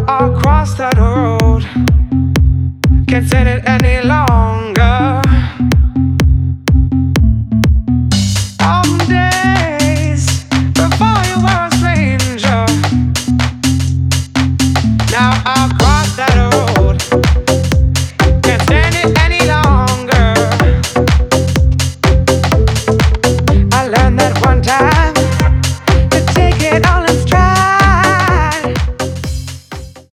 across that road. Can't stand it any longer. All the days before you were a stranger. Now I'm